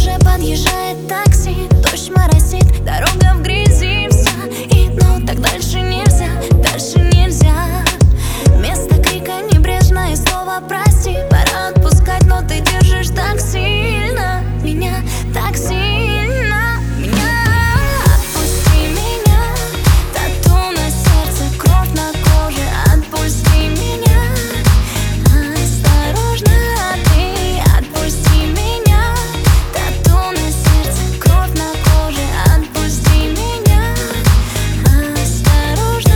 уже подъезжает такси, дождь моросит, дорога в грязи вся. И ну так дальше нельзя, дальше нельзя. Вместо крика небрежное слово прости. Пора отпускать, но ты держишь так сильно меня, так сильно меня. Отпусти меня, тату на сердце, кровь на коже. Отпусти меня, осторожно ты. Отпусти меня, тату на сердце, кровь на коже. Отпусти меня, осторожно.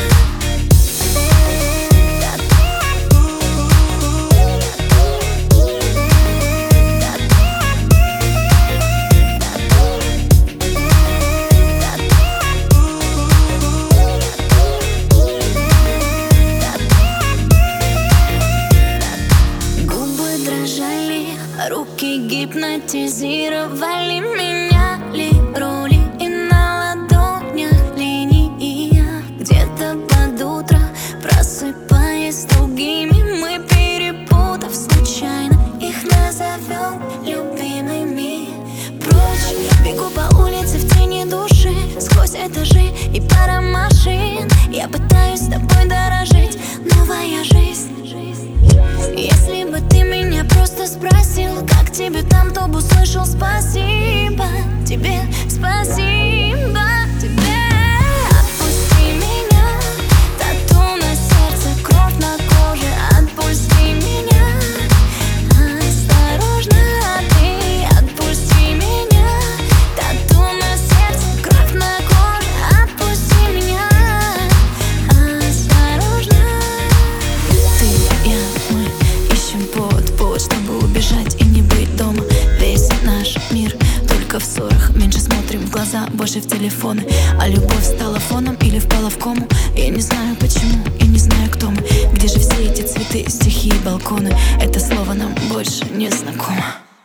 Губы дрожали, руки гипнотизировали, меняли роли, и на ладонях линия. Где-то под утро, просыпаясь другими, мы, перепутав случайно, их назовем любимыми. Прочь, бегу по улице в тени души, сквозь этажи и пара машин. Я пытаюсь с тобой дорожить, новая жизнь. Если бы ты меня просто спросил, как тебе там, то бы услышал спасибо тебе, спасибо тебе. Отпусти меня, тату на сердце, кровь на коже. Отпусти меня, осторожно ты. Отпусти меня, тату на сердце, кровь на коже. Отпусти меня, осторожно. Ты, я, мы ищем повод, чтобы убежать и не быть дома. Весь наш мир только в ссорах, меньше смотрим в глаза, больше в телефоны. А любовь стала фоном или впала в кому? Я не знаю почему и не знаю, кто мы. Где же все эти цветы, стихи и балконы? Это слово нам больше не знакомо.